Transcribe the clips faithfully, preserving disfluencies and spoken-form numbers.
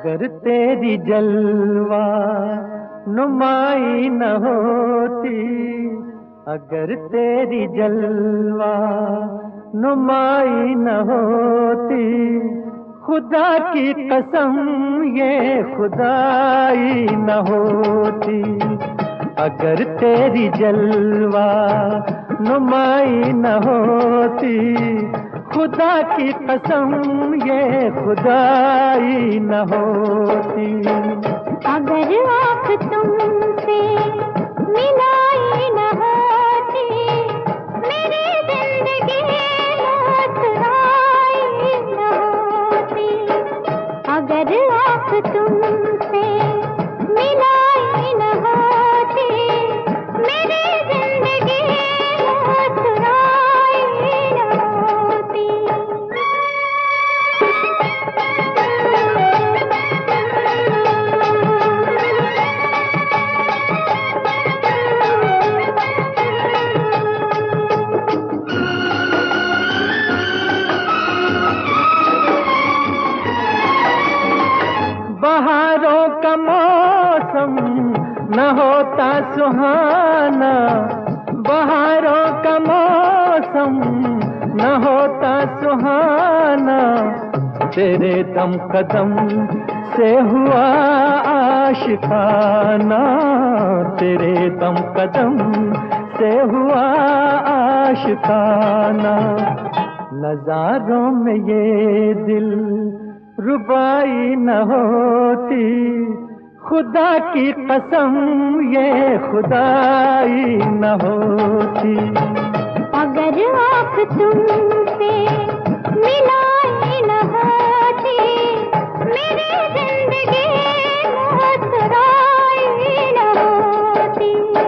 अगर तेरी जलवा नुमाई न होती, अगर तेरी जलवा नुमाई न होती, खुदा की कसम ये खुदाई न होती। अगर तेरी जलवा नुमाई न होती, खुदा की कसम ये खुदाई न होती। अगर आँख तुमसे मिलाई न होती, मेरी जिंदगी मुस्कुराई न होती। अगर आँख तुमसे मिलाई न होती, मेरी जिंदगी मुस्कुराई न होती। बहारों का मौसम न होता सुहाना, बहारों का मौसम न होता सुहाना, तेरे दम कदम से हुआ आशिकाना, तेरे दम कदम से हुआ आशिकाना। नजारों में ये दिल रुबाई न होती, खुदा की कसम ये खुदाई न होती। अगर आँख तुमसे मिलाई न होती, मेरी जिंदगी मुस्कुराई न होती।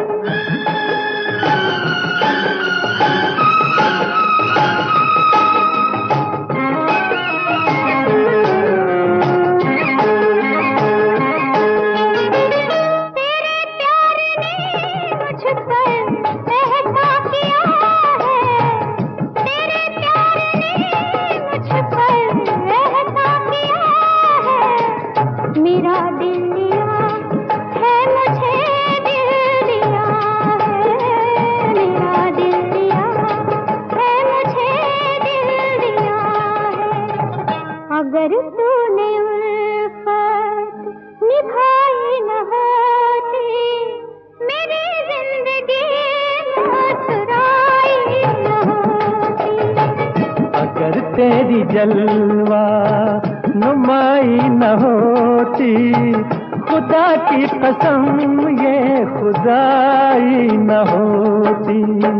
मेरा दिल दिया है, मुझे दिल दिया है, मेरा दिल दिया है, मुझे दिल दिया है। अगर तूने उल्फत निभाई न होती, मेरी जिंदगी मुस्कुराई न होती। अगर तेरी जलवा नुमाई न होती, खुदा की कसम ये खुदाई न होती।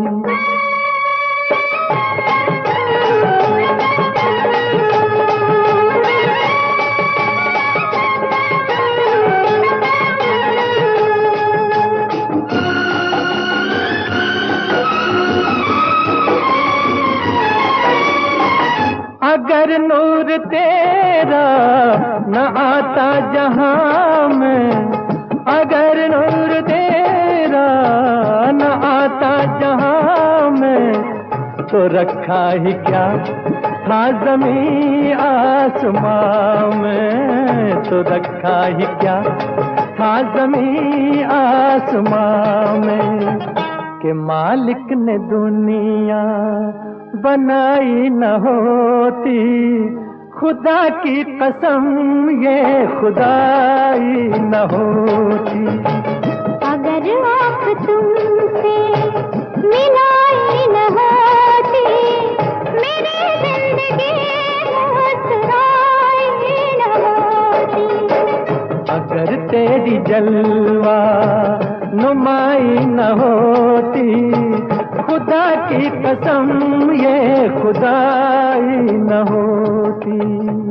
अगर नूर तेरा न आता जहां में, अगर नूर तेरा न आता जहां में, तो रखा ही क्या था ज़मीं आसमां में, तो रखा ही क्या था ज़मीं आसमां में। कि मालिक ने दुनिया बनाई न होती, खुदा की कसम ये खुदाई न होती। अगर आँख तुमसे मिलाई न होती, मेरी जिंदगी मुस्कुराई न होती। अगर तेरी जलवा नुमाई न होती, खुदा की कसम ये खुदाई न होती।